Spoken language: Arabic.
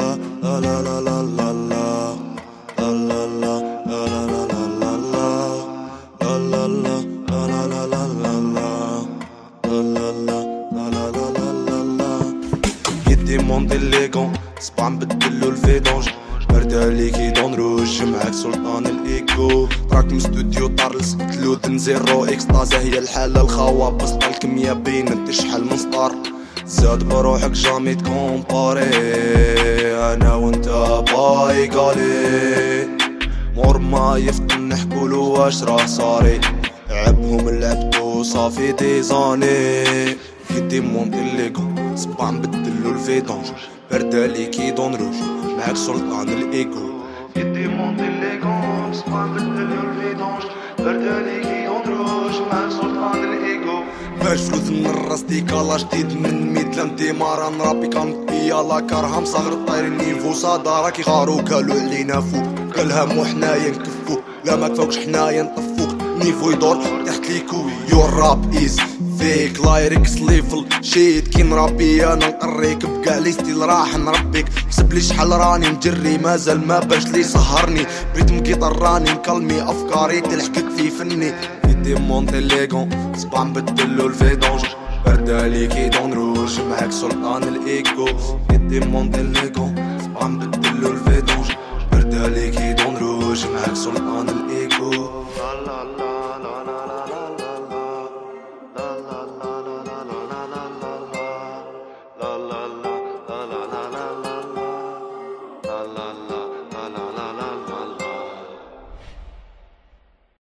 لا لا لا لا لا لا لا لا لا يدي موندي الليغون صباح نبدلو الفيدونج بردة ليك يدون روج معاك سلطان الايكو راك مستوديو طارلس تلودن زيرو اكستازا هي الحالة الخاوة بسطة الكمية بين انت شحال من سطار زاد بروحك جامي تكومباري انا وانت بايقالي مور ما يفتن نحكولو واش راه صاري عبهم لعبتو صافي ديزاني يدي موندي الليغون صباح نبدلو الفيدونج بردة ليك يدون روج معاك سلطان الايكو يدي موندي الليغون صباح نبدلو الفيدونج بردة ليك يدون روج معاك سلطان الايكو باش فلوس من الراس ديكالا جديد من ميدلاند ديمارا نرابي كامبيا لا كارها مصغر طاير النيفو صدارا كيغارو كالو علينا فوق كالهم وحنايا نكفو لا ما كفاوكش حنايا نطفوك نيفو يدور تحت ليكو يور راب ايز فيك لايركس ليفل شيت كي نربي انا نقريك بكاع لي ستيل راح نربيك حسب لي شحال راني نجري مازال ما باش لي سهرني بريتم كيطر راني نكلمي افكاري تلحقك في فني يدي مونتي ليغون صباح نبدلو الفيدونج بردة ليك يدون روج معاك سلطان الايكو يدي مونتي ليغون صباح نبدلو الفيدونج بردة ليك يدون روج معاك سلطان